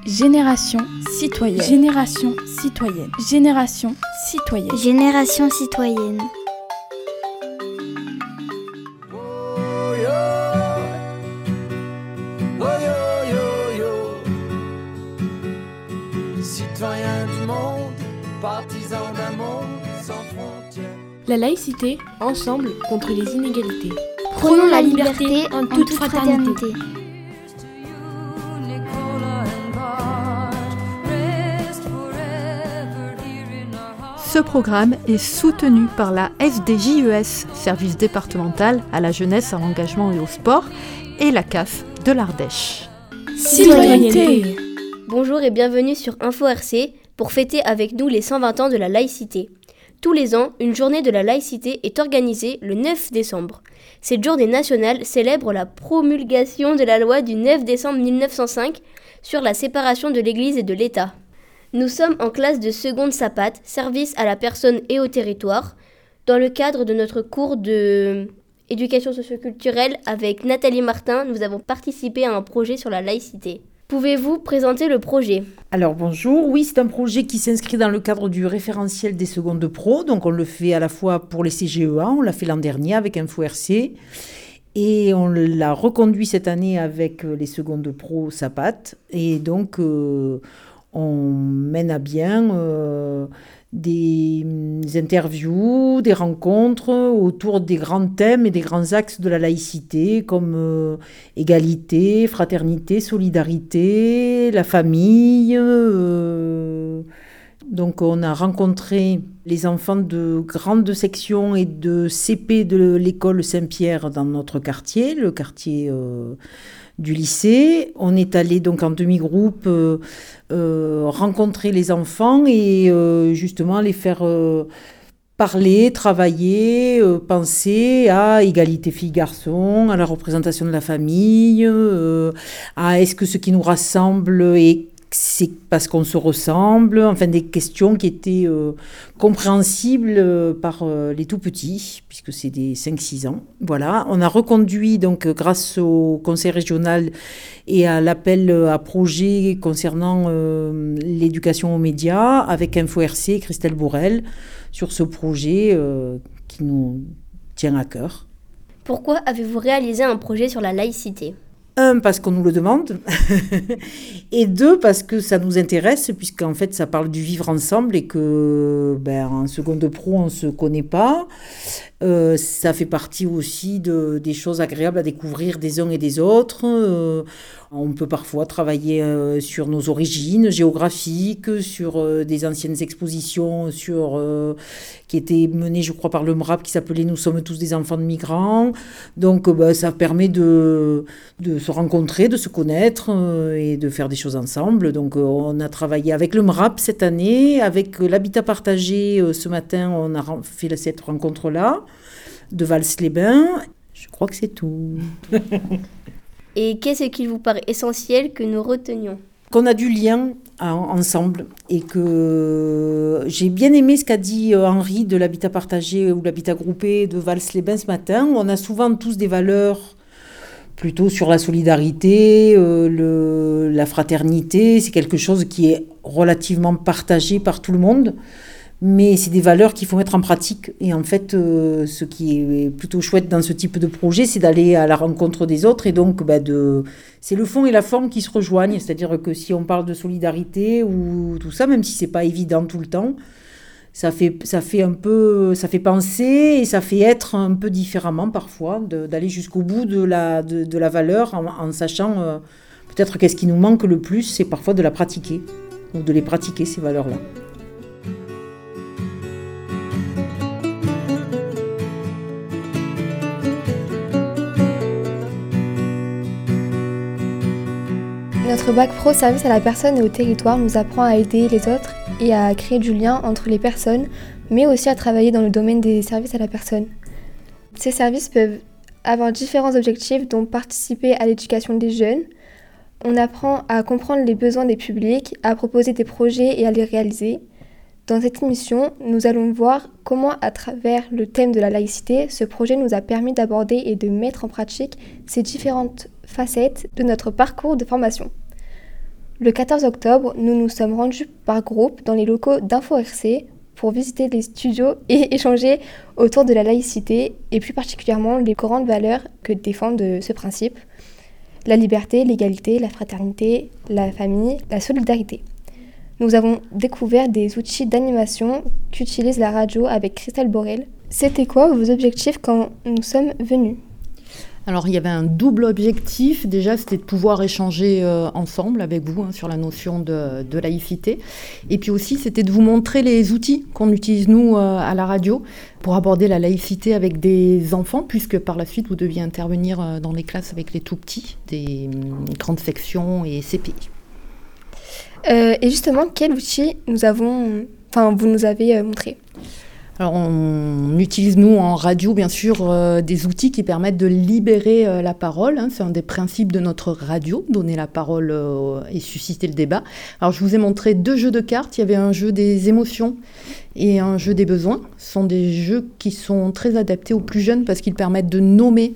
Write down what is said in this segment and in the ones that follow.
Génération citoyenne. Génération citoyenne. Génération citoyenne. Génération citoyenne. Citoyens du monde, partisans d'un monde sans frontières. La laïcité, ensemble contre les inégalités. Prônons la liberté en toute fraternité. Ce programme est soutenu par la SDJES, Service départemental à la jeunesse, à l'engagement et au sport, et la CAF de l'Ardèche. Citoyenneté. Bonjour et bienvenue sur Info RC pour fêter avec nous les 120 ans de la laïcité. Tous les ans, une journée de la laïcité est organisée le 9 décembre. Cette journée nationale célèbre la promulgation de la loi du 9 décembre 1905 sur la séparation de l'Église et de l'État. Nous sommes en classe de seconde SAPAT, service à la personne et au territoire, dans le cadre de notre cours de éducation socioculturelle avec Nathalie Martin. Nous avons participé à un projet sur la laïcité. Pouvez-vous présenter le projet ? Alors bonjour, oui, c'est un projet qui s'inscrit dans le cadre du référentiel des secondes pro, donc on le fait à la fois pour les CGEA, on l'a fait l'an dernier avec Info RC, et on l'a reconduit cette année avec les secondes pro SAPAT, et donc on mène à bien des interviews, des rencontres autour des grands thèmes et des grands axes de la laïcité, comme égalité, fraternité, solidarité, la famille. Donc on a rencontré les enfants de grandes sections et de CP de l'école Saint-Pierre dans notre quartier, le quartier du lycée. On est allé donc en demi-groupe rencontrer les enfants et justement les faire parler, travailler, penser à égalité filles-garçons, à la représentation de la famille, à est-ce que ce qui nous rassemble c'est parce qu'on se ressemble, enfin des questions qui étaient compréhensibles par les tout-petits, puisque c'est des 5-6 ans. Voilà, on a reconduit donc grâce au conseil régional et à l'appel à projet concernant l'éducation aux médias avec Info RC et Christelle Bourrel sur ce projet qui nous tient à cœur. Pourquoi avez-vous réalisé un projet sur la laïcité ? 1, parce qu'on nous le demande, et 2, parce que ça nous intéresse, puisqu'en fait, ça parle du vivre ensemble et que, en seconde pro, on ne se connaît pas. Ça fait partie aussi des choses agréables à découvrir des uns et des autres. On peut parfois travailler sur nos origines géographiques, sur des anciennes expositions qui étaient menées, je crois, par le MRAP, qui s'appelait « Nous sommes tous des enfants de migrants ». Donc, ça permet de se rencontrer, de se connaître et de faire des choses ensemble. Donc, on a travaillé avec le MRAP cette année, avec l'habitat partagé. Ce matin, on a fait cette rencontre-là, de Vals-les-Bains. Je crois que c'est tout. Et qu'est-ce qu'il vous paraît essentiel que nous retenions ? Qu'on a du lien ensemble et que j'ai bien aimé ce qu'a dit Henri de l'habitat partagé ou l'habitat groupé de Vals-les-Bains ce matin. On a souvent tous des valeurs plutôt sur la solidarité, la fraternité. C'est quelque chose qui est relativement partagé par tout le monde. Mais c'est des valeurs qu'il faut mettre en pratique. Et en fait, ce qui est plutôt chouette dans ce type de projet, c'est d'aller à la rencontre des autres. Et donc, c'est le fond et la forme qui se rejoignent. C'est-à-dire que si on parle de solidarité ou tout ça, même si c'est pas évident tout le temps, ça fait penser et ça fait être un peu différemment parfois, d'aller jusqu'au bout de la valeur en sachant peut-être qu'est-ce qui nous manque le plus, c'est parfois de la pratiquer ou de les pratiquer, ces valeurs-là. Notre bac pro service à la personne et au territoire nous apprend à aider les autres et à créer du lien entre les personnes, mais aussi à travailler dans le domaine des services à la personne. Ces services peuvent avoir différents objectifs, dont participer à l'éducation des jeunes. On apprend à comprendre les besoins des publics, à proposer des projets et à les réaliser. Dans cette émission, nous allons voir comment, à travers le thème de la laïcité, ce projet nous a permis d'aborder et de mettre en pratique ces différentes facettes de notre parcours de formation. Le 14 octobre, nous nous sommes rendus par groupe dans les locaux d'Info RC pour visiter les studios et échanger autour de la laïcité et plus particulièrement les grandes valeurs que défendent ce principe. La liberté, l'égalité, la fraternité, la famille, la solidarité. Nous avons découvert des outils d'animation qu'utilise la radio avec Christelle Borel. C'était quoi vos objectifs quand nous sommes venus ? Alors, il y avait un double objectif. Déjà, c'était de pouvoir échanger ensemble avec vous sur la notion de laïcité. Et puis aussi, c'était de vous montrer les outils qu'on utilise, nous, à la radio, pour aborder la laïcité avec des enfants, puisque par la suite, vous deviez intervenir dans les classes avec les tout-petits, des grandes sections et CPI. Et justement, quel outil vous nous avez montré ? Alors, on utilise, nous, en radio, bien sûr, des outils qui permettent de libérer la parole. C'est un des principes de notre radio, donner la parole et susciter le débat. Alors, je vous ai montré 2 jeux de cartes. Il y avait un jeu des émotions et un jeu des besoins. Ce sont des jeux qui sont très adaptés aux plus jeunes parce qu'ils permettent de nommer,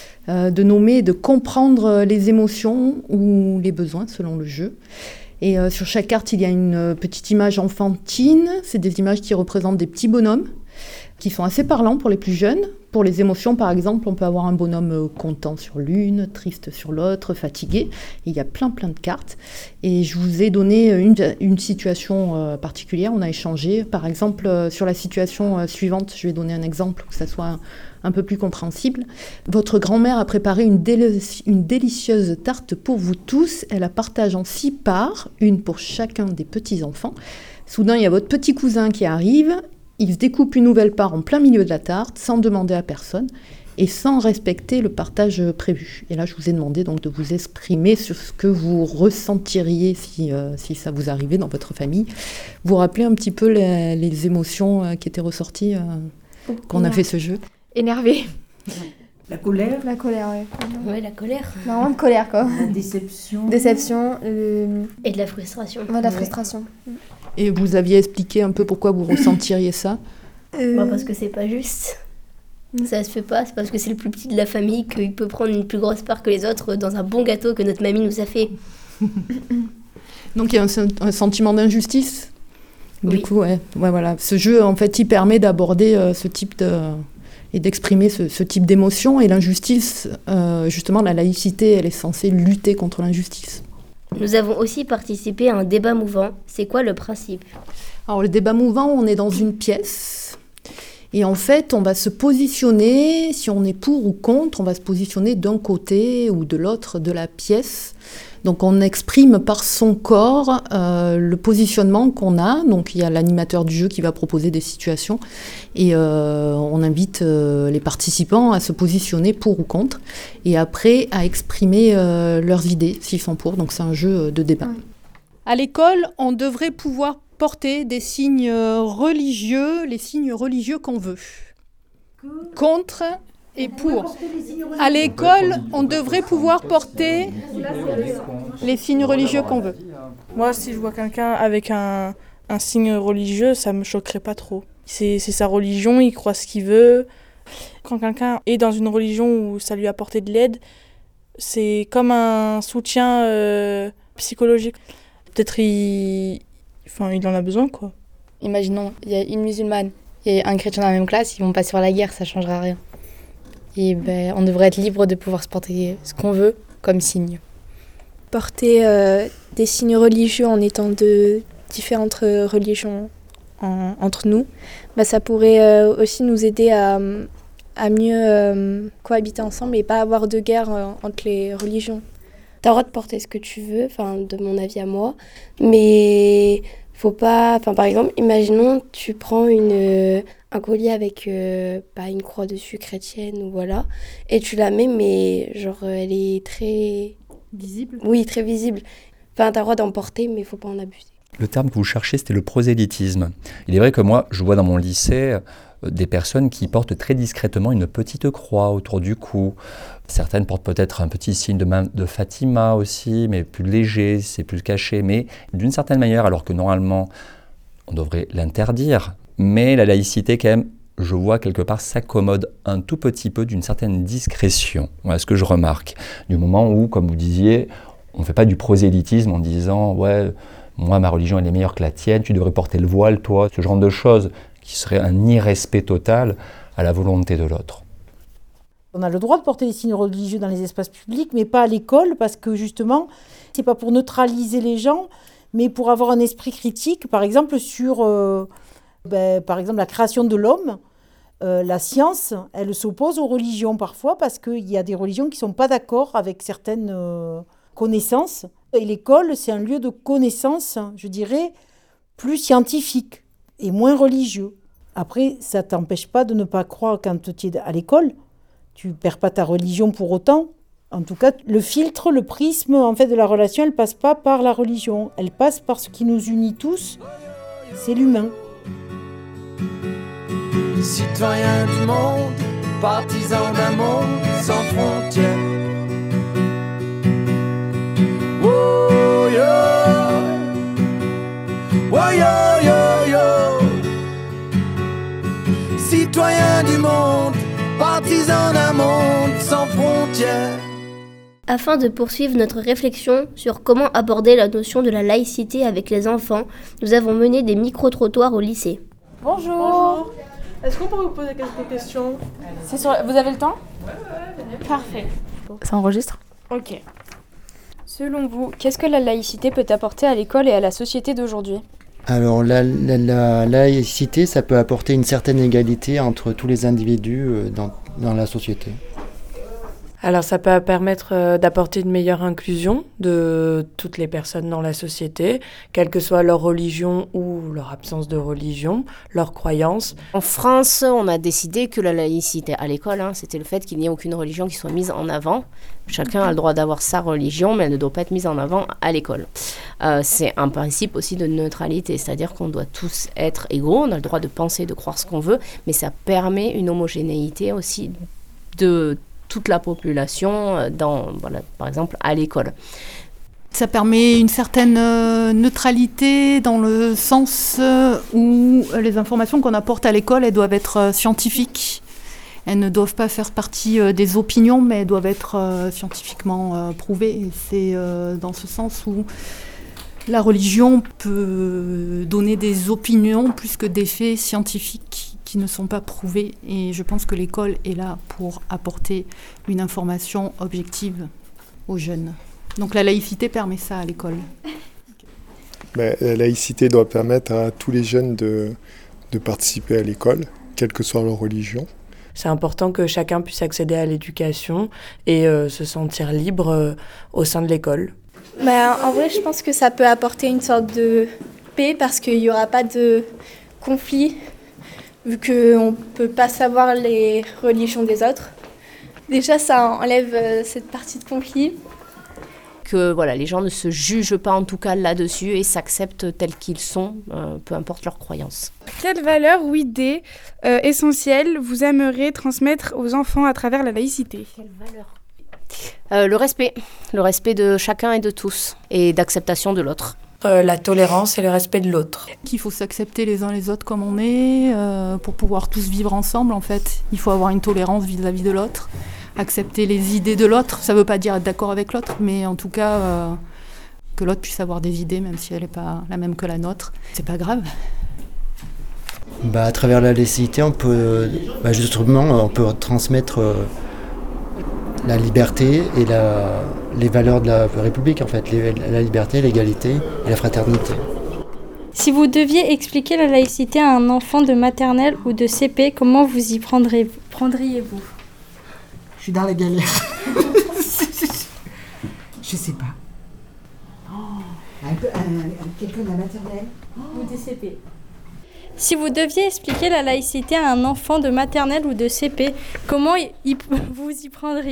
de comprendre les émotions ou les besoins selon le jeu. Et sur chaque carte, il y a une petite image enfantine. C'est des images qui représentent des petits bonhommes qui sont assez parlants pour les plus jeunes. Pour les émotions, par exemple, on peut avoir un bonhomme content sur l'une, triste sur l'autre, fatigué. Et il y a plein de cartes. Et je vous ai donné une situation particulière. On a échangé, par exemple, sur la situation suivante. Je vais donner un exemple pour que ça soit un peu plus compréhensible. Votre grand-mère a préparé une délicieuse tarte pour vous tous. Elle la partage en 6 parts, une pour chacun des petits-enfants. Soudain, il y a votre petit cousin qui arrive. Il se découpe une nouvelle part en plein milieu de la tarte, sans demander à personne et sans respecter le partage prévu. Et là, je vous ai demandé donc de vous exprimer sur ce que vous ressentiriez si ça vous arrivait dans votre famille. Vous rappelez un petit peu les émotions qui étaient ressorties quand on a fait ce jeu ? Énervé. La colère. La colère, ouais. Ouais, la colère. Vraiment de colère, quoi. La déception. Et de la frustration. Ouais, la frustration. Et vous aviez expliqué un peu pourquoi vous ressentiriez ça ? Parce que c'est pas juste. Ça se fait pas, c'est parce que c'est le plus petit de la famille qu'il peut prendre une plus grosse part que les autres dans un bon gâteau que notre mamie nous a fait. Donc il y a un sentiment d'injustice. Oui. Du coup, voilà. Ce jeu, en fait, il permet d'aborder ce type et d'exprimer ce type d'émotion. Et l'injustice, justement, la laïcité, elle est censée lutter contre l'injustice. Nous avons aussi participé à un débat mouvant. C'est quoi le principe ? Alors, le débat mouvant, on est dans une pièce. Et en fait, on va se positionner, si on est pour ou contre, on va se positionner d'un côté ou de l'autre de la pièce. Donc on exprime par son corps le positionnement qu'on a. Donc il y a l'animateur du jeu qui va proposer des situations et on invite les participants à se positionner pour ou contre et après à exprimer leurs idées s'ils sont pour. Donc c'est un jeu de débat. À l'école, on devrait pouvoir porter des signes religieux, les signes religieux qu'on veut. Contre et pour. À l'école, on devrait pouvoir porter les signes religieux qu'on veut. Moi, si je vois quelqu'un avec un signe religieux, ça me choquerait pas trop. C'est sa religion, il croit ce qu'il veut. Quand quelqu'un est dans une religion où ça lui apporte de l'aide, c'est comme un soutien psychologique. Peut-être il en a besoin, quoi. Imaginons, il y a une musulmane et un chrétien dans la même classe, ils vont pas sur la guerre, ça changera rien. Et on devrait être libre de pouvoir se porter ce qu'on veut comme signe. Porter des signes religieux en étant de différentes religions entre nous, ça pourrait aussi nous aider à mieux cohabiter ensemble et pas avoir de guerre entre les religions. T'as le droit de porter ce que tu veux, de mon avis à moi, mais faut pas... par exemple, imaginons, tu prends un collier avec une croix dessus chrétienne, ou voilà, et tu la mets, mais elle est très... Visible ? Oui, très visible. T'as le droit d'en porter, mais faut pas en abuser. Le terme que vous cherchez, c'était le prosélytisme. Il est vrai que moi, je vois dans mon lycée des personnes qui portent très discrètement une petite croix autour du cou. Certaines portent peut-être un petit signe de Fatima aussi, mais plus léger, c'est plus caché, mais d'une certaine manière, alors que normalement, on devrait l'interdire. Mais la laïcité, quand même, je vois quelque part, s'accommode un tout petit peu d'une certaine discrétion. Voilà ce que je remarque. Du moment où, comme vous disiez, On ne fait pas du prosélytisme en disant « ouais, moi ma religion elle est meilleure que la tienne, tu devrais porter le voile toi », ce genre de choses qui serait un irrespect total à la volonté de l'autre. On a le droit de porter des signes religieux dans les espaces publics, mais pas à l'école, parce que justement, c'est pas pour neutraliser les gens, mais pour avoir un esprit critique, par exemple sur par exemple, la création de l'homme. La science, elle s'oppose aux religions parfois, parce qu'il y a des religions qui ne sont pas d'accord avec certaines connaissances. Et l'école, c'est un lieu de connaissance, je dirais, plus scientifique et moins religieux. Après, ça ne t'empêche pas de ne pas croire quand tu es à l'école. Tu ne perds pas ta religion pour autant. En tout cas, le filtre, le prisme en fait, de la relation, elle ne passe pas par la religion. Elle passe par ce qui nous unit tous, c'est l'humain. Citoyens du monde, partisans d'un monde sans frontières. Oh yo, oh yo yo yo. Citoyens du monde, partisans d'un monde sans frontières. Afin de poursuivre notre réflexion sur comment aborder la notion de la laïcité avec les enfants, nous avons mené des micro-trottoirs au lycée. Bonjour. Est-ce qu'on peut vous poser quelques questions ? Vous avez le temps ? Ouais, venez. Parfait. Ça enregistre ? Ok. Selon vous, qu'est-ce que la laïcité peut apporter à l'école et à la société d'aujourd'hui ? Alors la laïcité, ça peut apporter une certaine égalité entre tous les individus dans la société. Alors ça peut permettre d'apporter une meilleure inclusion de toutes les personnes dans la société, quelle que soit leur religion ou leur absence de religion, leurs croyances. En France, on a décidé que la laïcité à l'école, c'était le fait qu'il n'y ait aucune religion qui soit mise en avant. Chacun a le droit d'avoir sa religion, mais elle ne doit pas être mise en avant à l'école. C'est un principe aussi de neutralité, c'est-à-dire qu'on doit tous être égaux, on a le droit de penser, de croire ce qu'on veut, mais ça permet une homogénéité aussi de toute la population, par exemple, à l'école. Ça permet une certaine neutralité dans le sens où les informations qu'on apporte à l'école, elles doivent être scientifiques. Elles ne doivent pas faire partie des opinions, mais elles doivent être scientifiquement prouvées. Et c'est dans ce sens où la religion peut donner des opinions plus que des faits scientifiques qui ne sont pas prouvés. Et je pense que l'école est là pour apporter une information objective aux jeunes. Donc la laïcité permet ça à l'école. La laïcité doit permettre à tous les jeunes de participer à l'école, quelle que soit leur religion. C'est important que chacun puisse accéder à l'éducation et se sentir libre au sein de l'école. En vrai, je pense que ça peut apporter une sorte de paix parce qu'il n'y aura pas de conflit, vu qu'on ne peut pas savoir les religions des autres. Déjà, ça enlève cette partie de conflit. Que les gens ne se jugent pas en tout cas là-dessus et s'acceptent tels qu'ils sont, peu importe leurs croyances. Quelle valeur ou idée essentielle vous aimeriez transmettre aux enfants à travers la laïcité ? Quelle valeur ? Le respect de chacun et de tous, et d'acceptation de l'autre. La tolérance et le respect de l'autre. Qu'il faut s'accepter les uns les autres comme on est, pour pouvoir tous vivre ensemble en fait. Il faut avoir une tolérance vis-à-vis de l'autre. Accepter les idées de l'autre, ça ne veut pas dire être d'accord avec l'autre, mais en tout cas, que l'autre puisse avoir des idées, même si elle n'est pas la même que la nôtre. C'est pas grave. À travers la laïcité, on peut transmettre la liberté et les valeurs de la République, en fait, la liberté, l'égalité et la fraternité. Si vous deviez expliquer la laïcité à un enfant de maternelle ou de CP, comment vous y prendriez-vous ? Je suis dans la galère. Je sais pas. Quelqu'un de la maternelle ou des CP. Si vous deviez expliquer la laïcité à un enfant de maternelle ou de CP, comment vous y prendriez-vous ?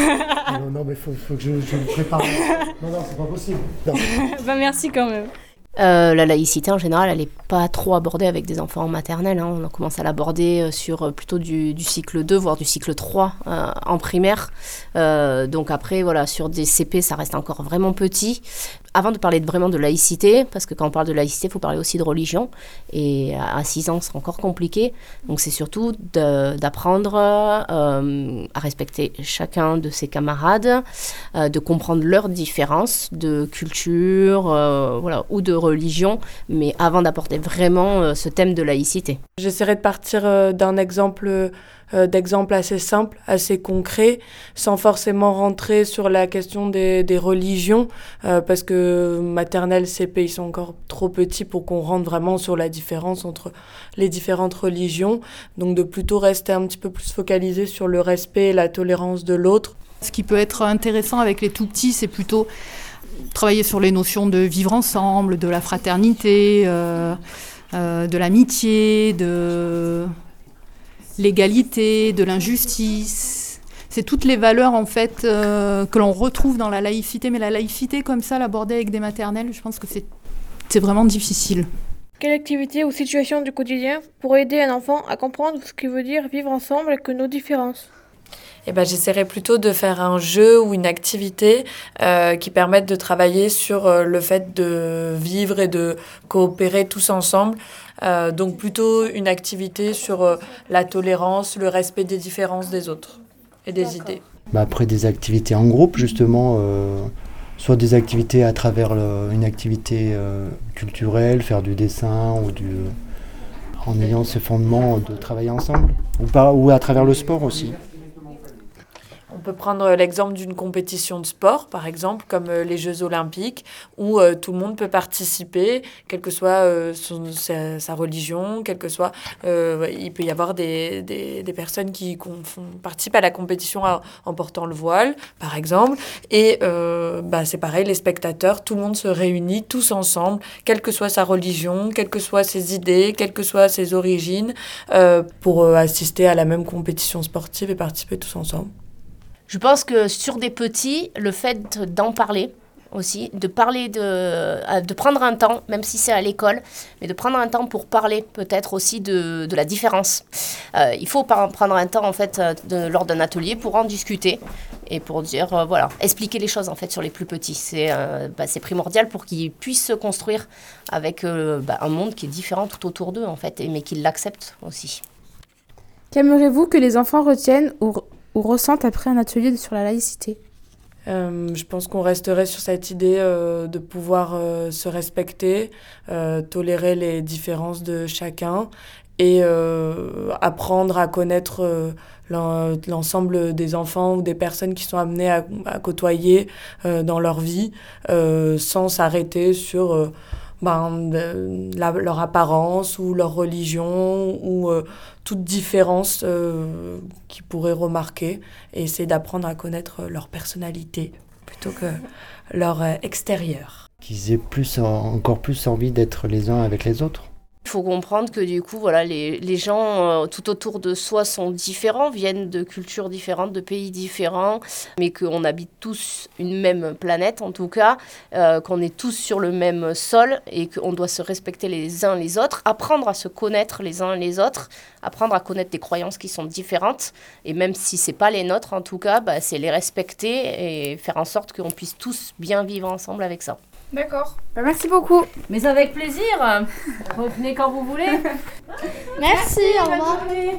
Non, mais faut que je me prépare. Non, c'est pas possible. Non. Merci quand même. La laïcité, en général, elle n'est pas trop abordée avec des enfants en maternelle. On commence à l'aborder sur plutôt du cycle 2, voire du cycle 3 en primaire. Donc après, voilà, sur des CP, ça reste encore vraiment petit. Avant de parler vraiment de laïcité, parce que quand on parle de laïcité, il faut parler aussi de religion. Et à 6 ans, c'est encore compliqué. Donc c'est surtout d'apprendre à respecter chacun de ses camarades, de comprendre leurs différences de culture voilà, ou de religion, mais avant d'apporter vraiment ce thème de laïcité. J'essaierai de partir d'un exemple assez simple, assez concret, sans forcément rentrer sur la question des religions, parce que maternelle, CP, ils sont encore trop petits pour qu'on rentre vraiment sur la différence entre les différentes religions. Donc de plutôt rester un petit peu plus focalisé sur le respect et la tolérance de l'autre. Ce qui peut être intéressant avec les tout-petits, c'est plutôt travailler sur les notions de vivre ensemble, de la fraternité, de l'amitié, de l'égalité, de l'injustice. C'est toutes les valeurs en fait que l'on retrouve dans la laïcité, mais la laïcité comme ça, l'aborder avec des maternelles, je pense que c'est vraiment difficile. Quelle activité ou situation du quotidien pourrait aider un enfant à comprendre ce que veut dire vivre ensemble avec nos différences ? J'essaierai plutôt de faire un jeu ou une activité qui permette de travailler sur le fait de vivre et de coopérer tous ensemble. Donc plutôt une activité sur la tolérance, le respect des différences des autres et des idées. Après des activités en groupe, justement, soit des activités à travers une activité culturelle, faire du dessin en ayant ce fondement de travailler ensemble, ou à travers le sport aussi. On peut prendre l'exemple d'une compétition de sport, par exemple, comme les Jeux Olympiques, où tout le monde peut participer, quelle que soit sa religion, quel que soit... il peut y avoir des personnes qui participent à la compétition en portant le voile, par exemple. Et c'est pareil, les spectateurs, tout le monde se réunit tous ensemble, quelle que soit sa religion, quelles que soient ses idées, quelles que soient ses origines, pour assister à la même compétition sportive et participer tous ensemble. Je pense que sur des petits, le fait d'en parler aussi, de prendre un temps, même si c'est à l'école, mais de prendre un temps pour parler peut-être aussi de la différence. Il faut prendre un temps en fait lors d'un atelier pour en discuter et pour dire expliquer les choses en fait sur les plus petits. C'est primordial pour qu'ils puissent se construire avec un monde qui est différent tout autour d'eux en fait, mais qu'ils l'acceptent aussi. Qu'aimeriez-vous que les enfants retiennent ou ressentent après un atelier sur la laïcité ? Je pense qu'on resterait sur cette idée de pouvoir se respecter, tolérer les différences de chacun et apprendre à connaître l'ensemble des enfants ou des personnes qui sont amenées à côtoyer dans leur vie sans s'arrêter sur... leur apparence ou leur religion ou toute différence qu'ils pourraient remarquer et essayer d'apprendre à connaître leur personnalité plutôt que leur extérieur. Qu'ils aient encore plus envie d'être les uns avec les autres. Il faut comprendre que du coup, les gens tout autour de soi sont différents, viennent de cultures différentes, de pays différents, mais qu'on habite tous une même planète en tout cas, qu'on est tous sur le même sol et qu'on doit se respecter les uns les autres, apprendre à se connaître les uns les autres, apprendre à connaître des croyances qui sont différentes, et même si c'est pas les nôtres en tout cas, c'est les respecter et faire en sorte qu'on puisse tous bien vivre ensemble avec ça. D'accord. Merci beaucoup. Mais avec plaisir. Revenez quand vous voulez. Merci, au revoir.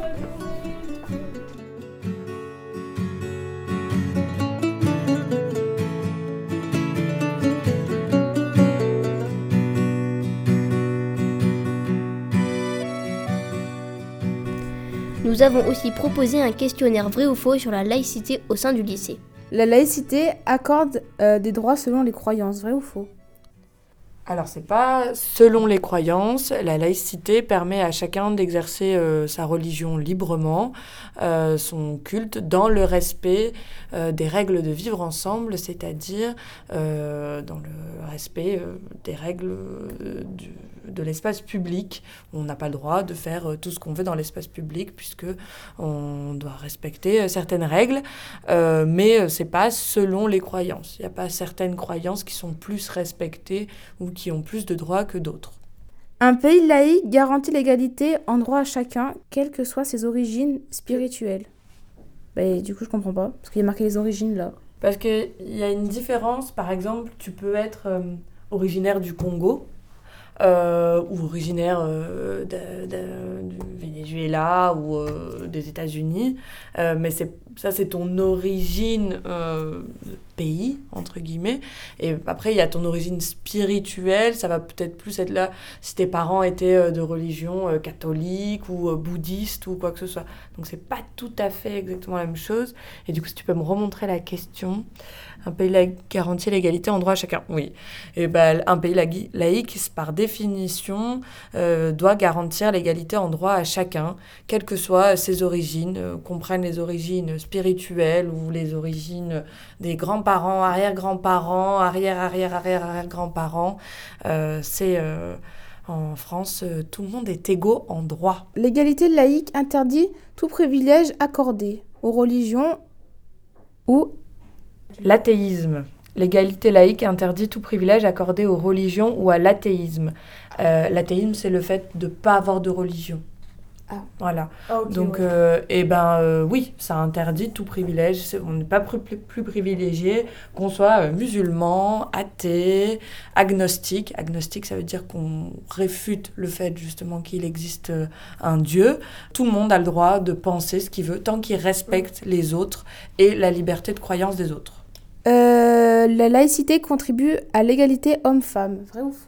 Nous avons aussi proposé un questionnaire vrai ou faux sur la laïcité au sein du lycée. La laïcité accorde des droits selon les croyances, vrai ou faux ? Alors, c'est pas selon les croyances. La laïcité permet à chacun d'exercer sa religion librement, son culte, dans le respect des règles de vivre ensemble, c'est-à-dire dans le respect des règles de l'espace public. On n'a pas le droit de faire tout ce qu'on veut dans l'espace public, puisque on doit respecter certaines règles, mais c'est pas selon les croyances. Il n'y a pas certaines croyances qui sont plus respectées ou qui ont plus de droits que d'autres. Un pays laïque garantit l'égalité en droit à chacun, quelles que soient ses origines spirituelles. Du coup, je comprends pas, parce qu'il y a marqué les origines là. Parce qu'il y a une différence, par exemple, tu peux être originaire du Congo, ou originaire du Venezuela ou des États-Unis, mais c'est ton origine pays, entre guillemets, et après il y a ton origine spirituelle, ça va peut-être plus être là si tes parents étaient de religion catholique ou bouddhiste ou quoi que ce soit, donc c'est pas tout à fait exactement la même chose. Et du coup, si tu peux me remontrer la question. Un pays garantit l'égalité en droit à chacun. Oui. Et un pays laïque, par définition, doit garantir l'égalité en droit à chacun, quelles que soient ses origines, qu'on prenne les origines spirituelles ou les origines des grands-parents, arrière-grands-parents, arrière-arrière-arrière-arrière-grands-parents. En France, tout le monde est égaux en droit. L'égalité laïque interdit tout privilège accordé aux religions ou l'athéisme. L'égalité laïque interdit tout privilège accordé aux religions ou à l'athéisme. L'athéisme, c'est le fait de ne pas avoir de religion. Ah. Voilà. Ah, okay, donc, ouais. Oui, ça interdit tout privilège. On n'est pas plus privilégié qu'on soit musulman, athée, agnostique. Agnostique, ça veut dire qu'on réfute le fait justement qu'il existe un Dieu. Tout le monde a le droit de penser ce qu'il veut tant qu'il respecte les autres et la liberté de croyance des autres. La laïcité contribue à l'égalité homme-femme, vrai ou faux ?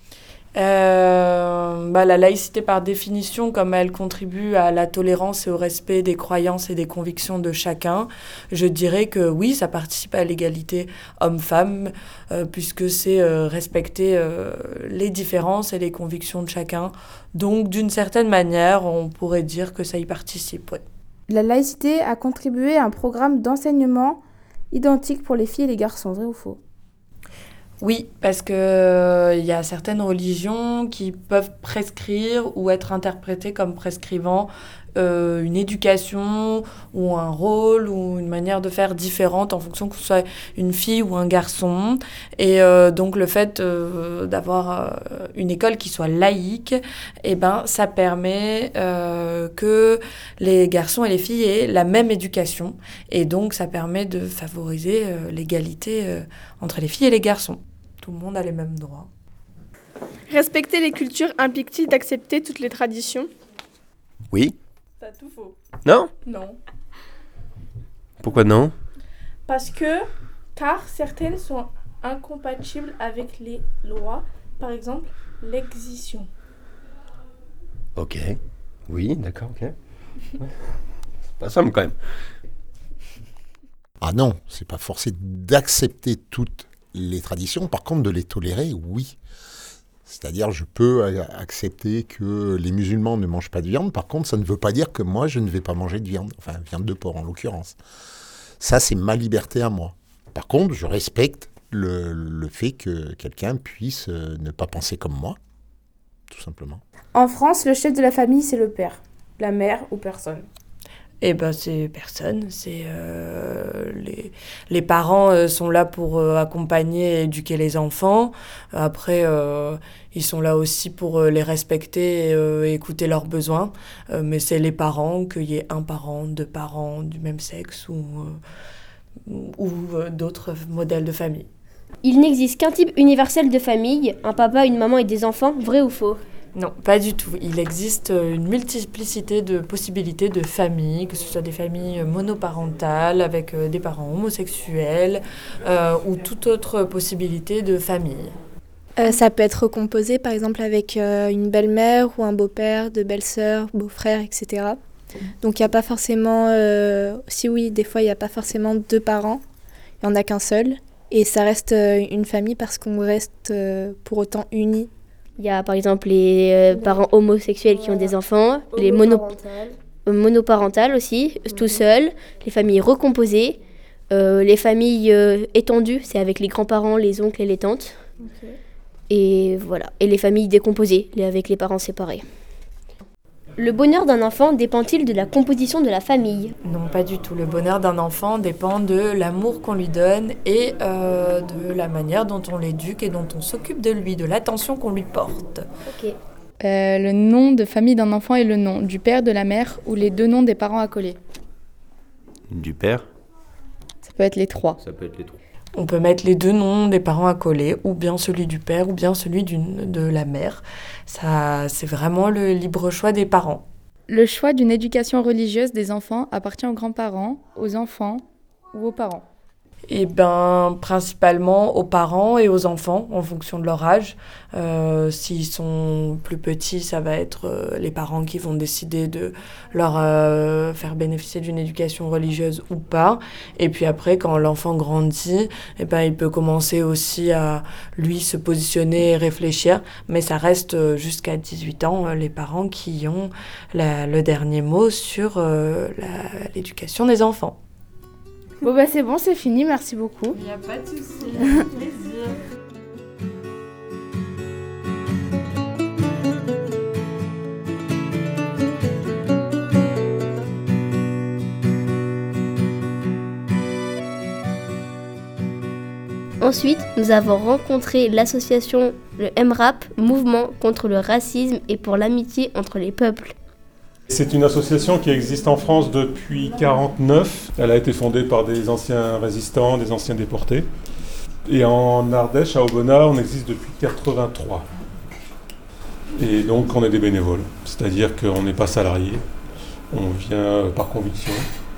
La laïcité, par définition, comme elle contribue à la tolérance et au respect des croyances et des convictions de chacun, je dirais que oui, ça participe à l'égalité homme-femme, puisque c'est respecter les différences et les convictions de chacun. Donc, d'une certaine manière, on pourrait dire que ça y participe, ouais. La laïcité a contribué à un programme d'enseignement identique pour les filles et les garçons, vrai ou faux ? Oui, parce qu'il y a certaines religions qui peuvent prescrire ou être interprétées comme prescrivant une éducation ou un rôle ou une manière de faire différente en fonction que ce soit une fille ou un garçon. Et donc le fait d'avoir une école qui soit laïque, ça permet que les garçons et les filles aient la même éducation. Et donc ça permet de favoriser l'égalité entre les filles et les garçons. Tout le monde a les mêmes droits. Respecter les cultures implique-t-il d'accepter toutes les traditions ? Oui. T'as tout faux. Non ? Non. Pourquoi non ? Car certaines sont incompatibles avec les lois, par exemple l'excision. Ok. Oui, d'accord, ok. Ouais. Pas simple quand même. Ah non, c'est pas forcé d'accepter toutes les traditions, par contre de les tolérer, oui. C'est-à-dire, je peux accepter que les musulmans ne mangent pas de viande, par contre, ça ne veut pas dire que moi, je ne vais pas manger de viande, enfin, viande de porc en l'occurrence. Ça, c'est ma liberté à moi. Par contre, je respecte le fait que quelqu'un puisse ne pas penser comme moi, tout simplement. En France, le chef de la famille, c'est le père, la mère ou personne. C'est personne, c'est les parents sont là pour accompagner et éduquer les enfants. Après, ils sont là aussi pour les respecter et écouter leurs besoins. Mais c'est les parents, qu'il y ait un parent, deux parents du même sexe ou d'autres modèles de famille. Il n'existe qu'un type universel de famille, un papa, une maman et des enfants, vrai ou faux ? Non, pas du tout. Il existe une multiplicité de possibilités de familles, que ce soit des familles monoparentales avec des parents homosexuels ou toute autre possibilité de famille. Ça peut être composé par exemple avec une belle-mère ou un beau-père, deux belles-sœurs, beaux-frères, etc. Donc il n'y a pas forcément... des fois il n'y a pas forcément deux parents, il n'y en a qu'un seul. Et ça reste une famille parce qu'on reste pour autant unis. Il y a par exemple les parents homosexuels qui ont des enfants, les monoparentales aussi, tout seuls, les familles recomposées, les familles étendues, c'est avec les grands-parents, les oncles et les tantes. Okay. Et voilà, et les familles décomposées, avec les parents séparés. Le bonheur d'un enfant dépend-il de la composition de la famille ? Non, pas du tout. Le bonheur d'un enfant dépend de l'amour qu'on lui donne et de la manière dont on l'éduque et dont on s'occupe de lui, de l'attention qu'on lui porte. Ok. Le nom de famille d'un enfant est le nom du père, de la mère ou les deux noms des parents accolés. Du père? Ça peut être les trois. Ça peut être les trois. On peut mettre les deux noms des parents accolés, ou bien celui du père, ou bien celui de la mère. Ça, c'est vraiment le libre choix des parents. Le choix d'une éducation religieuse des enfants appartient aux grands-parents, aux enfants ou aux parents. Eh bien, principalement aux parents et aux enfants, en fonction de leur âge. S'ils sont plus petits, ça va être les parents qui vont décider de leur faire bénéficier d'une éducation religieuse ou pas. Et puis après, quand l'enfant grandit, eh ben, il peut commencer aussi à, lui, se positionner et réfléchir. Mais ça reste jusqu'à 18 ans, les parents qui ont le dernier mot sur l'éducation des enfants. Bon bah c'est bon, c'est fini, merci beaucoup. Il n'y a pas de souci, plaisir. Ensuite, nous avons rencontré l'association le MRAP, Mouvement contre le racisme et pour l'amitié entre les peuples. C'est une association qui existe en France depuis 1949. Elle a été fondée par des anciens résistants, des anciens déportés. Et en Ardèche, à Aubenas, on existe depuis 1983. Et donc on est des bénévoles, c'est-à-dire qu'on n'est pas salariés, on vient par conviction.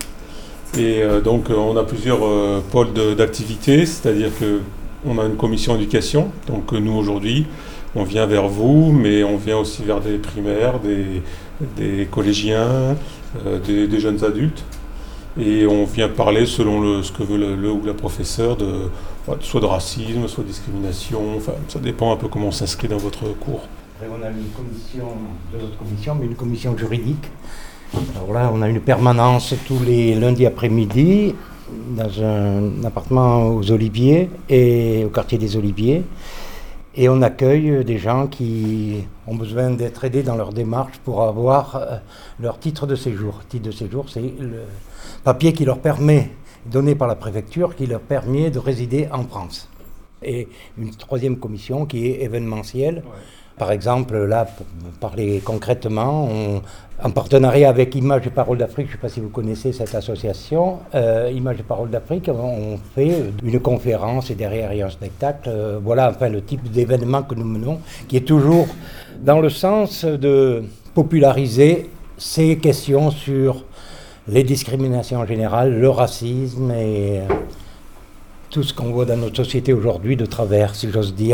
Et donc on a plusieurs pôles d'activité, c'est-à-dire qu'on a une commission éducation. Donc nous aujourd'hui, on vient vers vous, mais on vient aussi vers des primaires, des collégiens, des jeunes adultes. Et on vient parler selon ce que veut le ou la professeure, soit de racisme, soit de discrimination. Enfin, ça dépend un peu comment on s'inscrit dans votre cours. Après, on a une commission, deux autres commissions, mais une commission juridique. Alors là, on a une permanence tous les lundis après-midi dans un appartement aux Oliviers et au quartier des Oliviers. Et on accueille des gens qui ont besoin d'être aidés dans leur démarche pour avoir leur titre de séjour. Le titre de séjour, c'est le papier qui leur permet, donné par la préfecture, qui leur permet de résider en France. Et une troisième commission qui est événementielle. Ouais. Par exemple, là, pour parler concrètement, en partenariat avec Images et Paroles d'Afrique, je ne sais pas si vous connaissez cette association, Images et Paroles d'Afrique, on fait une conférence et derrière il y a un spectacle. Voilà enfin le type d'événement que nous menons, qui est toujours dans le sens de populariser ces questions sur les discriminations en général, le racisme et tout ce qu'on voit dans notre société aujourd'hui de travers, si j'ose dire.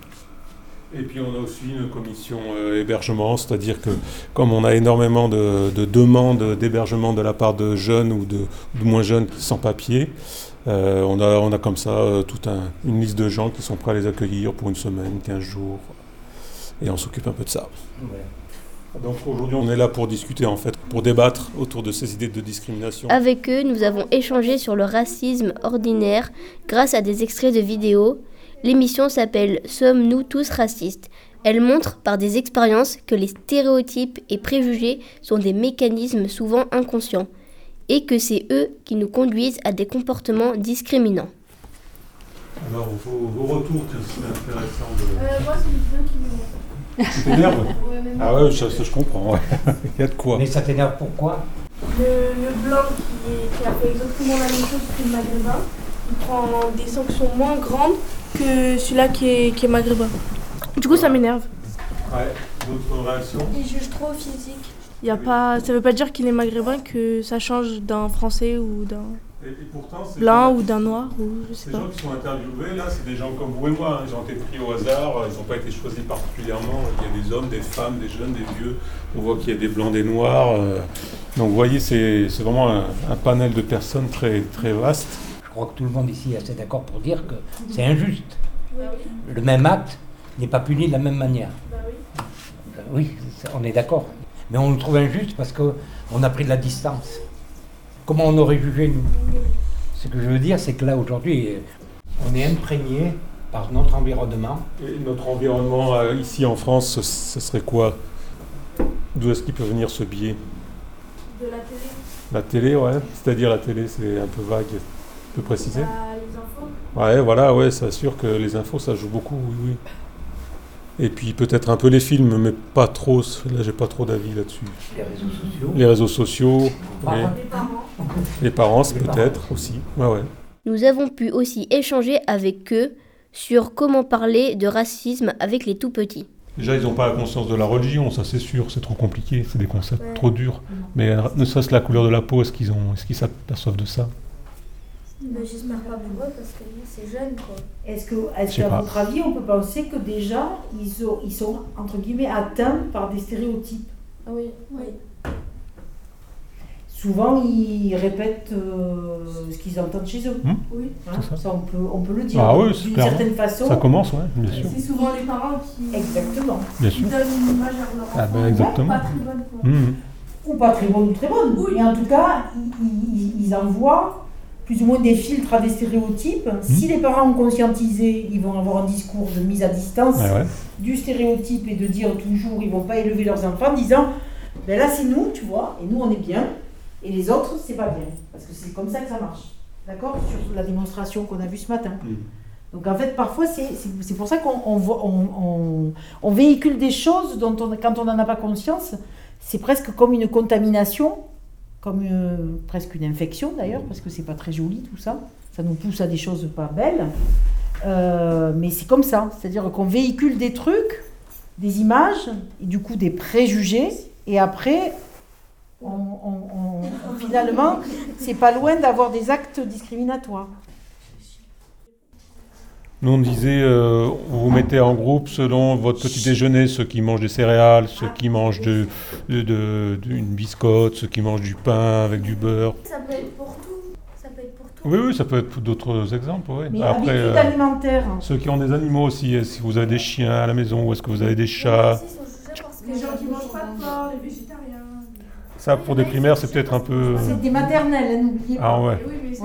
Et puis on a aussi une commission hébergement, c'est-à-dire que comme on a énormément de demandes d'hébergement de la part de jeunes ou de moins jeunes sans papier, on a comme ça toute une liste de gens qui sont prêts à les accueillir pour une semaine, 15 jours, et on s'occupe un peu de ça. Ouais. Donc aujourd'hui on est là pour discuter en fait, pour débattre autour de ces idées de discrimination. Avec eux, nous avons échangé sur le racisme ordinaire grâce à des extraits de vidéos. L'émission s'appelle « Sommes-nous tous racistes ?» Elle montre par des expériences que les stéréotypes et préjugés sont des mécanismes souvent inconscients et que c'est eux qui nous conduisent à des comportements discriminants. Alors, vos retours, c'est intéressant de... Moi, c'est le bleu qui m'énerve. Tu t'énerves? Ah ouais, ça je comprends, ouais. Il y a de quoi. Mais ça t'énerve pourquoi? Le blanc qui a fait exactement la même chose que le maghrébin, il prend des sanctions moins grandes que celui-là qui est maghrébin. Du coup, ça m'énerve. Ouais, d'autres réactions? Il juge trop physique. Y a pas, ça veut pas dire qu'il est maghrébin que ça change d'un français ou d'un blanc ou d'un noir ou je sais pas. Ces gens qui sont interviewés là, c'est des gens comme vous et moi, ils ont été pris au hasard, ils n'ont pas été choisis particulièrement. Il y a des hommes, des femmes, des jeunes, des vieux. On voit qu'il y a des blancs, des noirs. Donc vous voyez, c'est vraiment un panel de personnes très, très vaste. Je crois que tout le monde ici est assez d'accord pour dire que c'est injuste. Le même acte n'est pas puni de la même manière. Oui, on est d'accord. Mais on le trouve injuste parce qu'on a pris de la distance. Comment on aurait jugé, nous? Ce que je veux dire, c'est que là, aujourd'hui, on est imprégné par notre environnement. Et notre environnement ici en France, ce serait quoi? D'où est-ce qu'il peut venir ce biais? De la télé. La télé, ouais. C'est-à-dire la télé, c'est un peu vague. Tu peux préciser? Les infos. Ouais, voilà, ouais, c'est sûr que les infos, ça joue beaucoup, oui, oui. Et puis peut-être un peu les films, mais pas trop. Là, j'ai pas trop d'avis là-dessus. Les réseaux sociaux. Les réseaux sociaux. Ouais. Les parents, peut-être aussi. Ouais, ouais. Nous avons pu aussi échanger avec eux sur comment parler de racisme avec les tout-petits. Déjà, ils n'ont pas la conscience de la religion, ça c'est sûr, c'est trop compliqué, c'est des concepts trop durs. Mais ne serait-ce que la couleur de la peau, est-ce qu'ils s'aperçoivent de ça? J'espère pas pour eux parce que c'est jeune quoi. Est-ce qu'à votre avis, on peut penser que déjà, ils sont entre guillemets atteints par des stéréotypes? Oui. Souvent, ils répètent ce qu'ils entendent chez eux. Oui. Ça, on peut le dire. Ah oui, d'une certaine façon. Ça commence, ouais, bien sûr. C'est souvent les parents qui Exactement. qui donnent une image à leur enfant. Exactement. Pas très bonne quoi. Ou pas très bonne ou très bonne. Oui. Mais en tout cas, ils envoient plus ou moins des filtres à des stéréotypes. Si les parents ont conscientisé, ils vont avoir un discours de mise à distance du stéréotype et de dire toujours, ils vont pas élever leurs enfants en disant, ben là c'est nous, tu vois, et nous on est bien. Et les autres, c'est pas bien. Parce que c'est comme ça que ça marche. D'accord? Sur la démonstration qu'on a vue ce matin. Donc en fait, parfois, c'est pour ça qu'on véhicule des choses dont quand on n'en a pas conscience, c'est presque comme une contamination, comme presque une infection d'ailleurs, parce que c'est pas très joli tout ça. Ça nous pousse à des choses pas belles. Mais c'est comme ça. C'est-à-dire qu'on véhicule des trucs, des images, et du coup des préjugés, et après... finalement, c'est pas loin d'avoir des actes discriminatoires. Nous, on disait, vous vous mettez en groupe selon votre petit déjeuner, ceux qui mangent des céréales, ceux qui mangent une biscotte, ceux qui mangent du pain avec du beurre. Ça peut être pour tout. Oui, ça peut être d'autres exemples. Oui. Mais après, habitudes alimentaires. Ceux qui ont des animaux aussi, si vous avez des chiens à la maison ou est-ce que vous avez des chats? Les gens qui mangent pas de porc, les végétariens. Ça, pour des primaires, c'est peut-être un peu... C'est des maternelles, n'oubliez pas. Ah ouais.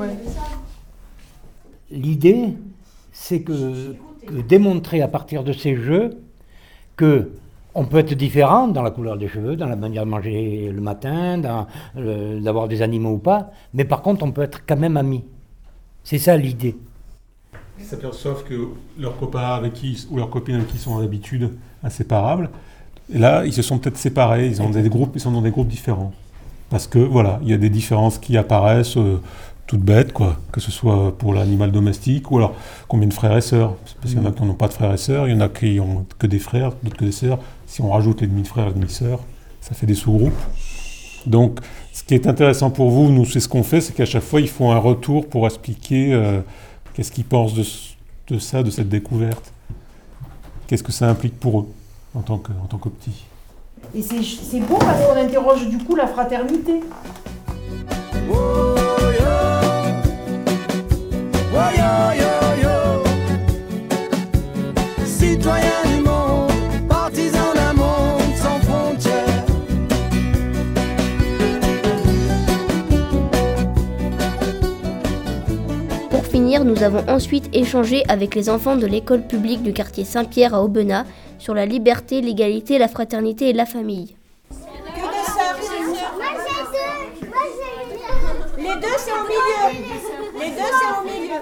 L'idée, c'est que démontrer à partir de ces jeux que on peut être différent dans la couleur des cheveux, dans la manière de manger le matin, d'avoir des animaux ou pas, mais par contre, on peut être quand même amis. C'est ça l'idée. Ils s'aperçoivent que leurs copains avec qui, ou leurs copines avec qui ils sont d'habitude inséparables, et là, ils se sont peut-être séparés, ils sont dans des groupes différents. Parce que, voilà, il y a des différences qui apparaissent toutes bêtes, quoi, que ce soit pour l'animal domestique, ou alors combien de frères et sœurs. Parce qu'il y en a qui n'ont pas de frères et sœurs, il y en a qui n'ont que des frères, d'autres que des sœurs. Si on rajoute les demi-frères et demi-sœurs, ça fait des sous-groupes. Donc, ce qui est intéressant pour vous, nous, c'est ce qu'on fait, c'est qu'à chaque fois, ils font un retour pour expliquer qu'est-ce qu'ils pensent de ça, de cette découverte. Qu'est-ce que ça implique pour eux en tant que petits. Et c'est beau parce qu'on interroge du coup la fraternité. Citoyens du monde, partisans d'un monde sans frontières. Pour finir, nous avons ensuite échangé avec les enfants de l'école publique du quartier Saint-Pierre à Aubenas sur la liberté, l'égalité, la fraternité et la famille. Les deux, c'est au milieu. Les deux, c'est au milieu.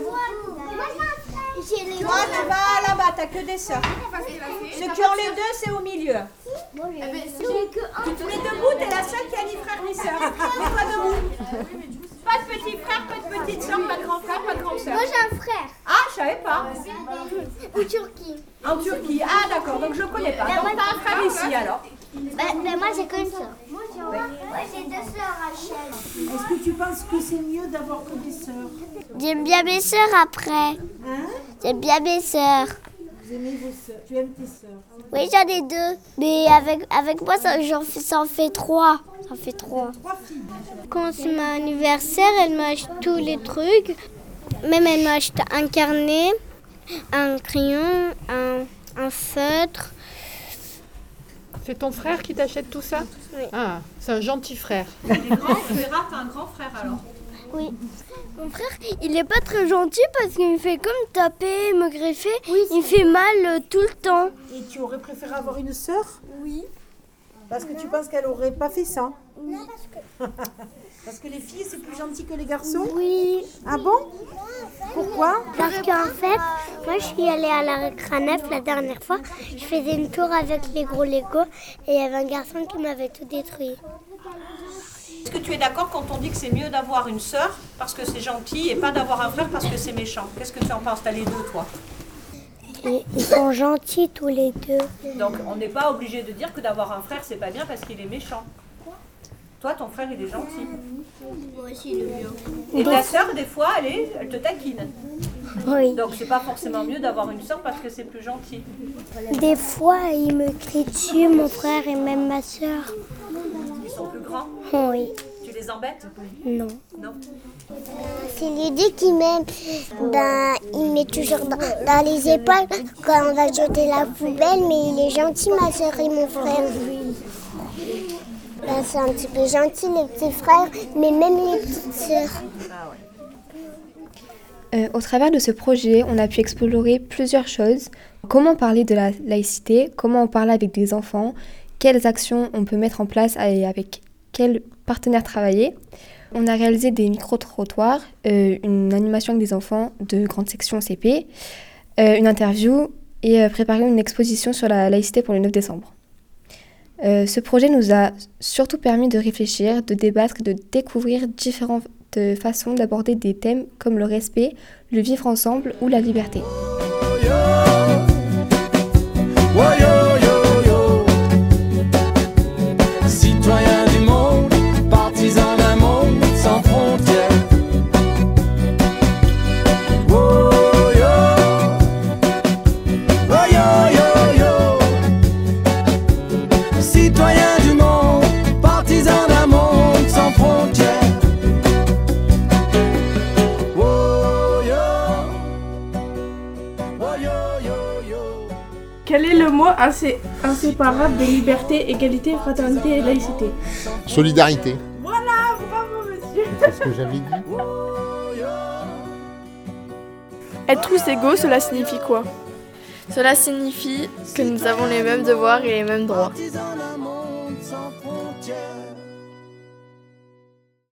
Toi, tu vas là-bas, t'as que des sœurs. Ceux qui ont les deux, c'est au milieu. Tu te mets debout, t'es la seule qui a ni frère ni sœur. Mets-toi debout. Pas de petit frère, pas de petite sœur, pas de grand frère, pas de grande sœur. Moi j'ai un frère. Ah, je savais pas. En Turquie. En Turquie, ah d'accord, donc je connais pas. Donc t'as un frère ici alors. Moi j'ai qu'une sœur. Moi j'ai deux sœurs, Rachel. Est-ce que tu penses que c'est mieux d'avoir que des sœurs? J'aime bien mes sœurs après. J'aime bien mes sœurs. Vous aimez vos sœurs? Tu aimes tes sœurs? Oui, j'en ai deux. Mais avec moi, ça en fait trois. Ça fait trois. Quand c'est mon anniversaire, elle m'achète tous les trucs. Même elle m'achète un carnet, un crayon, un feutre. C'est ton frère qui t'achète tout ça? Oui. Ah, c'est un gentil frère. Tu verras, t'as un grand frère alors. Oui. Mon frère, il est pas très gentil parce qu'il me fait comme taper, me greffer. Oui, il me fait mal tout le temps. Et tu aurais préféré avoir une sœur? Oui. Parce que tu penses qu'elle aurait pas fait ça? Non, Parce que les filles, c'est plus gentil que les garçons? Oui. Ah bon? Pourquoi? Parce qu'en fait, moi je suis allée à la Récranef la dernière fois. Je faisais une tour avec les gros Lego et il y avait un garçon qui m'avait tout détruit. Est-ce que tu es d'accord quand on dit que c'est mieux d'avoir une sœur parce que c'est gentil et pas d'avoir un frère parce que c'est méchant? Qu'est-ce que tu en penses? T'as les deux, toi? Ils sont gentils tous les deux. Donc on n'est pas obligé de dire que d'avoir un frère c'est pas bien parce qu'il est méchant. Toi, ton frère, il est gentil. Moi aussi, il est bien. Et ta sœur, des fois, elle te taquine. Oui. Donc c'est pas forcément mieux d'avoir une sœur parce que c'est plus gentil. Des fois, il me crie dessus, mon frère et même ma sœur. Ils sont plus grands? Oui. Tu les embêtes? Non. Non. C'est l'idée qu'il met, il met toujours dans les épaules quand on va jeter la poubelle, mais il est gentil, ma soeur et mon frère. C'est un petit peu gentil, les petits frères, mais même les petites sœurs. Au travers de ce projet, on a pu explorer plusieurs choses. Comment parler de la laïcité, comment en parler avec des enfants, quelles actions on peut mettre en place et avec quels partenaires travailler. On a réalisé des micro-trottoirs, une animation avec des enfants de grande section CP, une interview et préparé une exposition sur la laïcité pour le 9 décembre. Ce projet nous a surtout permis de réfléchir, de débattre et de découvrir différentes façons d'aborder des thèmes comme le respect, le vivre ensemble ou la liberté. Citoyens du monde, partisans d'un monde sans frontières. Oh yo, oh yo yo yo. Citoyens du monde, partisans d'un monde sans frontières. Oh yo, oh yo yo yo. Quel est le mot inséparable de liberté, égalité, fraternité et laïcité? Solidarité. Voilà, bravo monsieur. C'est ce que j'avais dit. Être tous égaux, cela signifie quoi? Cela signifie que nous avons les mêmes devoirs et les mêmes droits. Partisans d'un monde sans frontières.